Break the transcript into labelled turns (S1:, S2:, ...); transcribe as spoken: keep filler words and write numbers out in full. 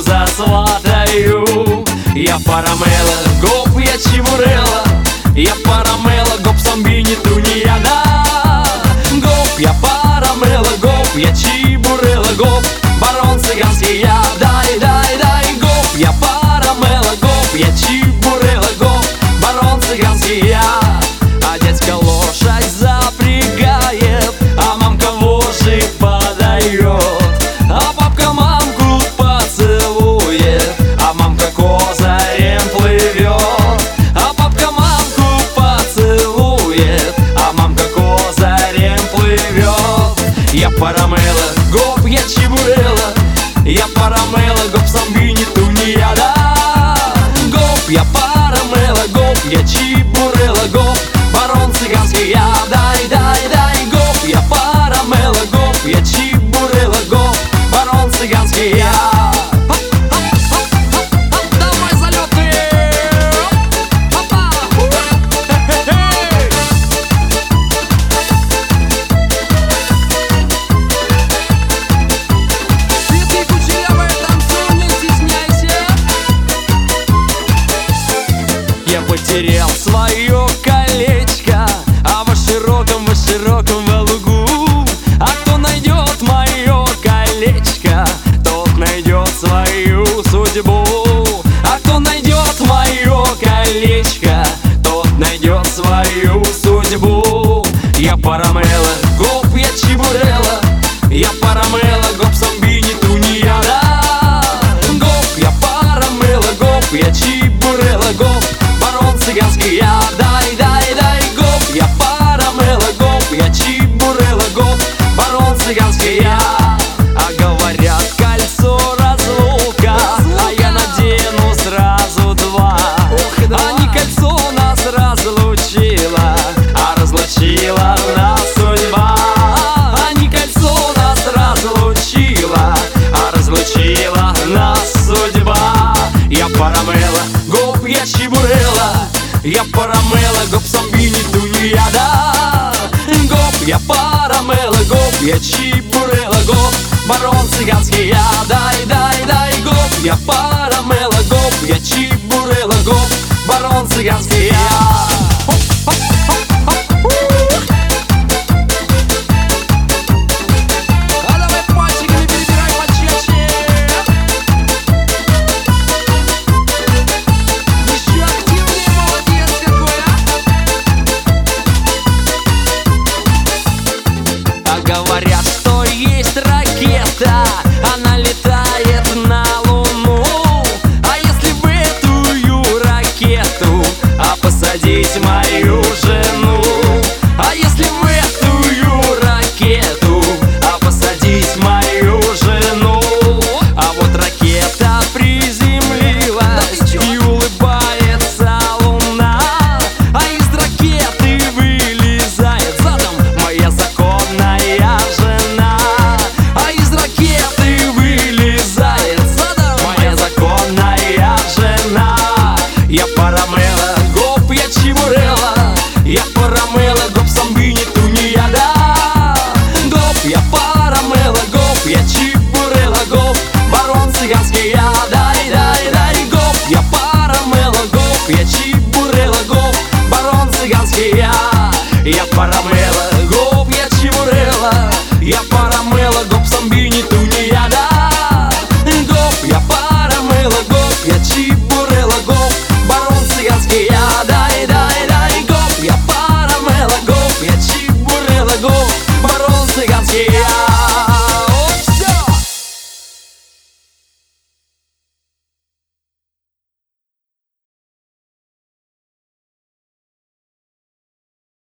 S1: засватаю. Я парамела, гоп, я чебурела, я парамела, гоп, самбини, тунеяда. Гоп, я парамела, гоп, я чебурела, гоп, барон цыганский я. Дай, дай, дай, гоп, я парамела, гоп, я чебурела, гоп, барон цыганский я. А дядька лошадь запрягает, а мамка вожжи подает, а папка мамку поцелует, а мамка козырем плывет. А папка мамку поцелует, а мамка козырем плывет. Я парамела, гоп, я чебурела, я парамела, гоп, самбини, тунеяда. Гоп, я парамела, гоп, я чебурела, гоп, барон цыганский я. Дай, дай, дай, гоп, я парамела, гоп, я чебурела, гоп, барон цыганский я. Давай залеты! Цветы кучерявые, танцуй, не стесняйся. Я потерял свое колечко, а во широком, во широком во лугу. А кто найдет мое колечко, тот найдет свою судьбу. А кто найдет мое колечко, тот найдет свою судьбу. Я парамела, гоп, я чебурела, я парамела, гоп, самбини, тунеяда. Гоп, я парамела, гоп, я чебурела, гоп, барон цыганский я. Дай, дай, дай, гоп, я парамела, гоп, я чебурела, гоп, барон цыганский я. А говорят, кольцо разлука, а я надену сразу два. А не кольцо нас разлучило, а разлучила нас судьба. А не кольцо нас разлучило, а разлучила нас судьба. Я парамела, гоп, я чебурела, я парамела, гоп, самбини, тунеяда. Гоп, я парамела, гоп, я чебурела, гоп, барон цыганский я. Дай, дай, дай, гоп, я парамела, гоп, я чебурела, гоп, барон цыганский я.